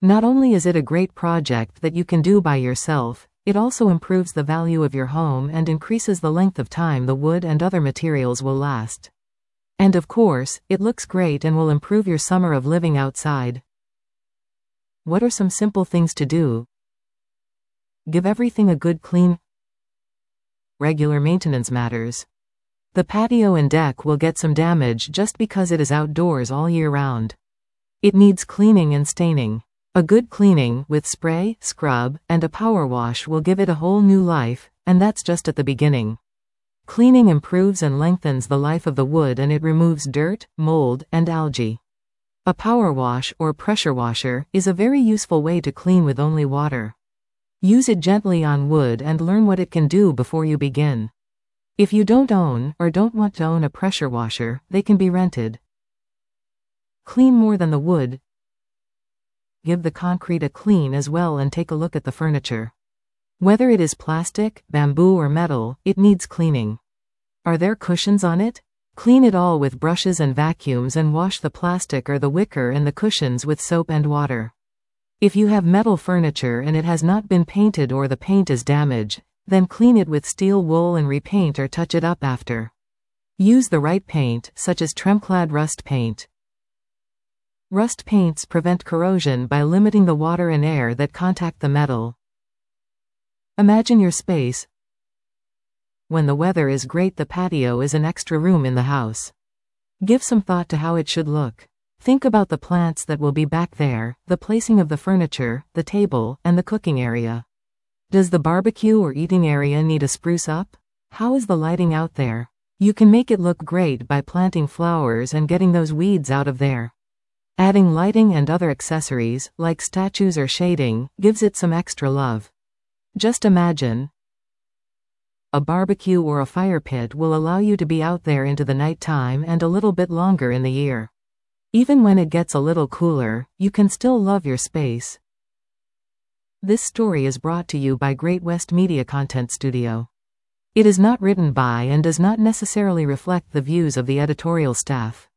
Not only is it a great project that you can do by yourself, it also improves the value of your home and increases the length of time the wood and other materials will last. And of course, it looks great and will improve your summer of living outside. What are some simple things to do? Give everything a good clean. Regular maintenance matters. The patio and deck will get some damage just because it is outdoors all year round. It needs cleaning and staining. A good cleaning with spray, scrub, and a power wash will give it a whole new life, and that's just at the beginning. Cleaning improves and lengthens the life of the wood and it removes dirt, mold, and algae. A power wash or pressure washer is a very useful way to clean with only water. Use it gently on wood and learn what it can do before you begin. If you don't own or don't want to own a pressure washer, they can be rented. Clean more than the wood. Give the concrete a clean as well and take a look at the furniture. Whether it is plastic, bamboo or metal, it needs cleaning. Are there cushions on it? Clean it all with brushes and vacuums and wash the plastic or the wicker and the cushions with soap and water. If you have metal furniture and it has not been painted or the paint is damaged, then clean it with steel wool and repaint or touch it up after. Use the right paint, such as Tremclad rust paint. Rust paints prevent corrosion by limiting the water and air that contact the metal. Imagine your space. When the weather is great, the patio is an extra room in the house. Give some thought to how it should look. Think about the plants that will be back there, the placing of the furniture, the table, and the cooking area. Does the barbecue or eating area need a spruce up? How is the lighting out there? You can make it look great by planting flowers and getting those weeds out of there. Adding lighting and other accessories, like statues or shading, gives it some extra love. Just imagine. A barbecue or a fire pit will allow you to be out there into the night time and a little bit longer in the year. Even when it gets a little cooler, you can still love your space. This story is brought to you by Great West Media Content Studio. It is not written by and does not necessarily reflect the views of the editorial staff.